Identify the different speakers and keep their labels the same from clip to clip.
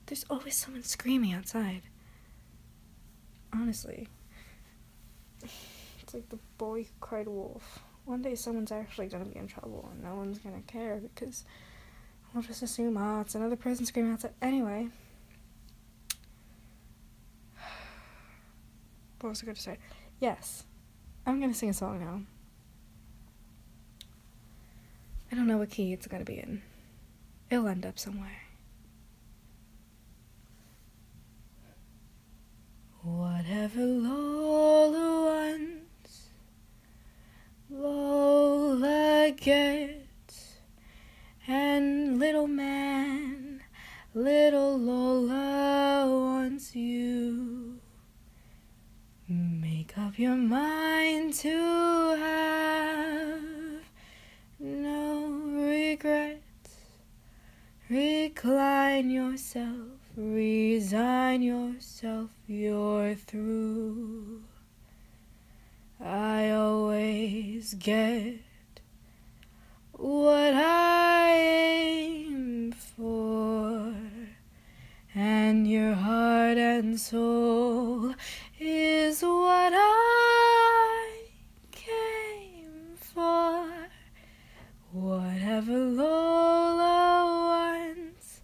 Speaker 1: There's always someone screaming outside. Honestly. It's like the boy who cried wolf. One day someone's actually gonna be in trouble and no one's gonna care because we'll just assume, it's another person screaming outside. Anyway. What was I going to say? Yes. I'm gonna sing a song now. I don't know what key it's gonna be in. It'll end up somewhere. Whatever Lola wants, Lola gets. And little man, little Lola wants you. Make up your mind to have no regrets. Recline yourself, resign yourself, you're through. I always get what I aim for, and your heart and soul is what I came for. Whatever Lola wants,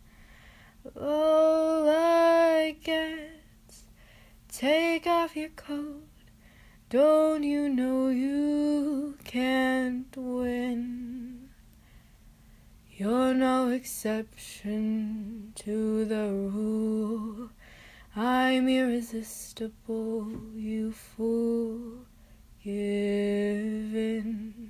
Speaker 1: Lola gets. Take off your coat, don't you know you can't win? You're no exception to the rule. I'm irresistible, you fool. Give in.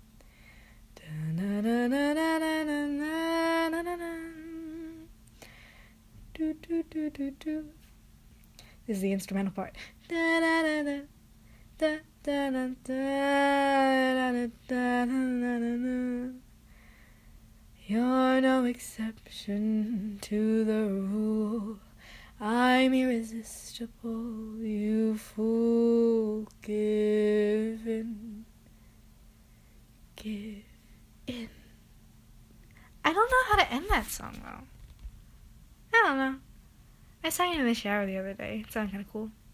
Speaker 1: Do, do, do, do, do. This is the instrumental part. You're no exception to the rule. I'm irresistible, you fool. Give in. Give in. I don't know how to end that song, though. I don't know. I sang it in the shower the other day. It sounded kind of cool.